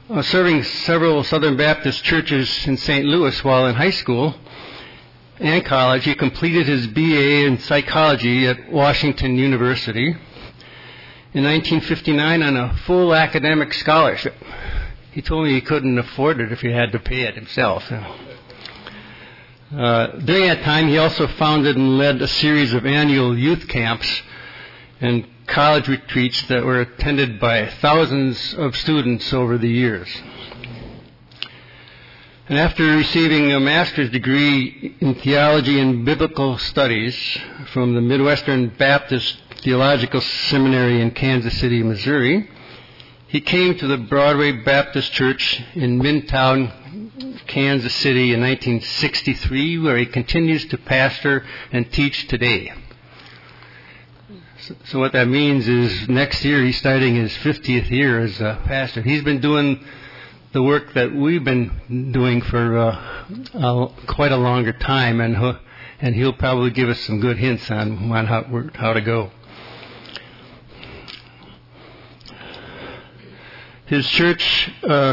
serving several Southern Baptist churches in St. Louis while in high school and college. He completed his BA in psychology at Washington University in 1959 on a full academic scholarship. He told me he couldn't afford it if he had to pay it himself. During that time, he also founded and led a series of annual youth camps and college retreats that were attended by thousands of students over the years. And after receiving a master's degree in theology and biblical studies from the Midwestern Baptist Theological Seminary in Kansas City, Missouri, he came to the Broadway Baptist Church in Midtown, Kansas City in 1963, where he continues to pastor and teach today. So what that means is next year he's starting his 50th year as a pastor. He's been doing the work that we've been doing for quite a longer time, and he'll probably give us some good hints on how to go. His church,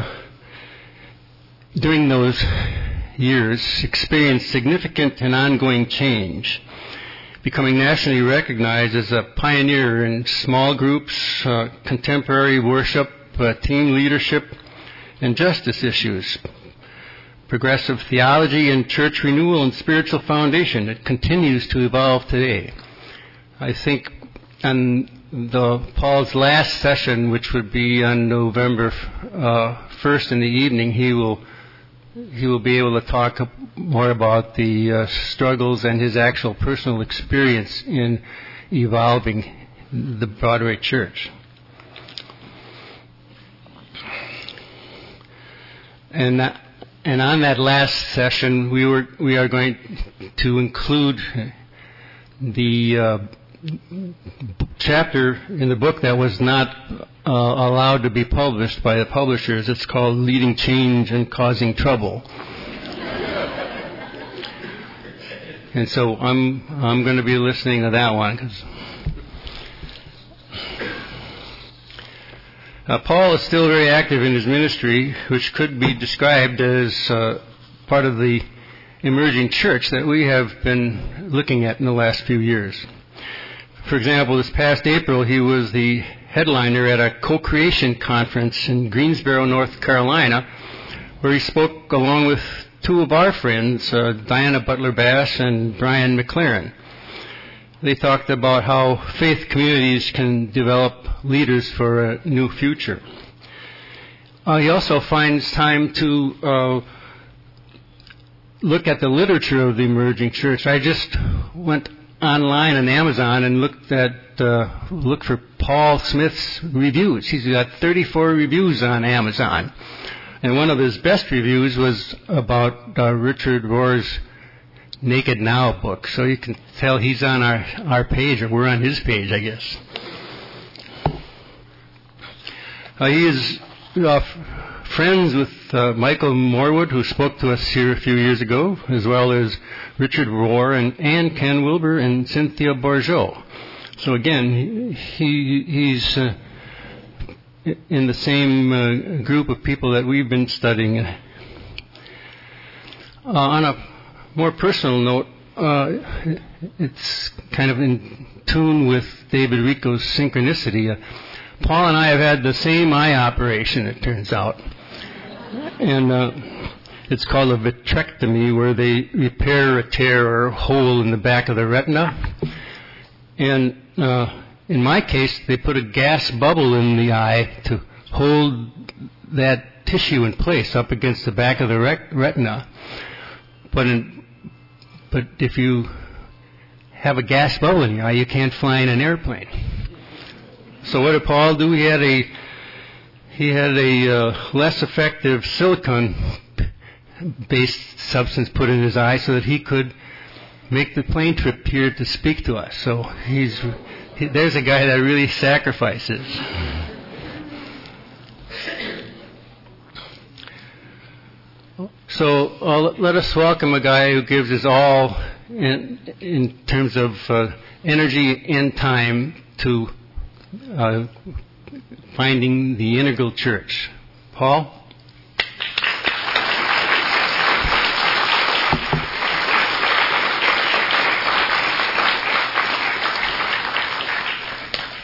during those years, experienced significant and ongoing change, becoming nationally recognized as a pioneer in small groups, contemporary worship, team leadership, and justice issues, progressive theology and church renewal and spiritual foundation. It continues to evolve today. I think on Paul's last session, which would be on November 1st in the evening, he will be able to talk more about the struggles and his actual personal experience in evolving the Broadway Church. And on that last session, we are going to include the chapter in the book that was not allowed to be published by the publishers. It's called Leading Change and Causing Trouble. And so I'm going to be listening to that one. Paul is still very active in his ministry, which could be described as part of the emerging church that we have been looking at in the last few years. For example, this past April, he was the headliner at a co-creation conference in Greensboro, North Carolina, where he spoke along with two of our friends, Diana Butler Bass and Brian McLaren. They talked about how faith communities can develop leaders for a new future. He also finds time to look at the literature of the emerging church. I just went online on Amazon and looked for Paul Smith's reviews. He's got 34 reviews on Amazon, and one of his best reviews was about Richard Rohr's Naked Now book. So you can tell he's on our page, or we're on his page, I guess. He is friends with Michael Morwood, who spoke to us here a few years ago, as well as Richard Rohr and Ann Ken Wilber and Cynthia Bourgeau. So again, he's in the same group of people that we've been studying. On a more personal note, it's kind of in tune with David Rico's synchronicity. Paul and I have had the same eye operation, it turns out. And it's called a vitrectomy, where they repair a tear or hole in the back of the retina. And in my case, they put a gas bubble in the eye to hold that tissue in place up against the back of the retina. But if you have a gas bubble in your eye, you can't fly in an airplane. So what did Paul do? He had a less effective silicone-based substance put in his eye so that he could make the plane trip here to speak to us. So there's a guy that really sacrifices. So let us welcome a guy who gives his all in terms of energy and time to finding the integral church. Paul?